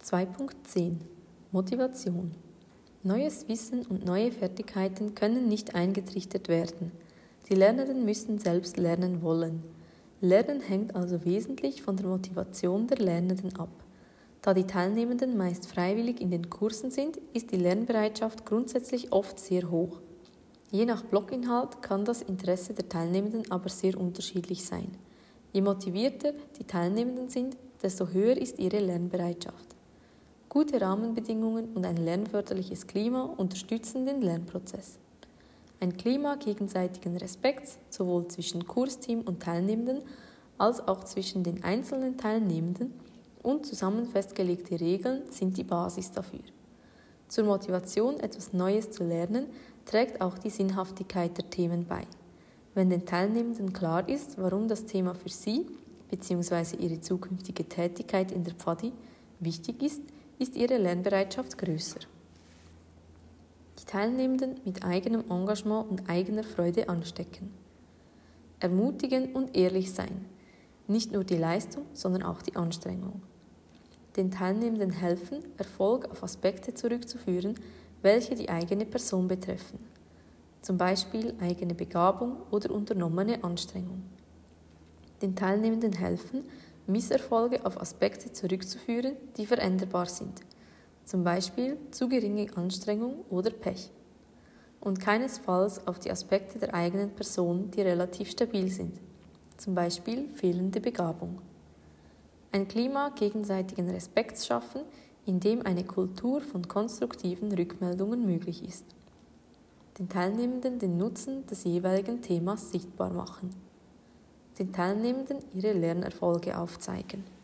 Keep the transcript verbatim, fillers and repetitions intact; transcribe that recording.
zwei Punkt zehn Motivation. Neues Wissen und neue Fertigkeiten können nicht eingetrichtert werden. Die Lernenden müssen selbst lernen wollen. Lernen hängt also wesentlich von der Motivation der Lernenden ab. Da die Teilnehmenden meist freiwillig in den Kursen sind, ist die Lernbereitschaft grundsätzlich oft sehr hoch. Je nach Blockinhalt kann das Interesse der Teilnehmenden aber sehr unterschiedlich sein. Je motivierter die Teilnehmenden sind, desto höher ist ihre Lernbereitschaft. Gute Rahmenbedingungen und ein lernförderliches Klima unterstützen den Lernprozess. Ein Klima gegenseitigen Respekts, sowohl zwischen Kursteam und Teilnehmenden als auch zwischen den einzelnen Teilnehmenden und zusammen festgelegte Regeln sind die Basis dafür. Zur Motivation, etwas Neues zu lernen, trägt auch die Sinnhaftigkeit der Themen bei. Wenn den Teilnehmenden klar ist, warum das Thema für sie bzw. ihre zukünftige Tätigkeit in der Pfadi wichtig ist, ist ihre Lernbereitschaft größer. Die Teilnehmenden mit eigenem Engagement und eigener Freude anstecken. Ermutigen und ehrlich sein. Nicht nur die Leistung, sondern auch die Anstrengung. Den Teilnehmenden helfen, Erfolg auf Aspekte zurückzuführen, welche die eigene Person betreffen. Zum Beispiel eigene Begabung oder unternommene Anstrengung. Den Teilnehmenden helfen, Misserfolge auf Aspekte zurückzuführen, die veränderbar sind, zum Beispiel zu geringe Anstrengung oder Pech, und keinesfalls auf die Aspekte der eigenen Person, die relativ stabil sind, zum Beispiel fehlende Begabung. Ein Klima gegenseitigen Respekts schaffen, in dem eine Kultur von konstruktiven Rückmeldungen möglich ist. Den Teilnehmenden den Nutzen des jeweiligen Themas sichtbar machen. Den Teilnehmenden ihre Lernerfolge aufzeigen.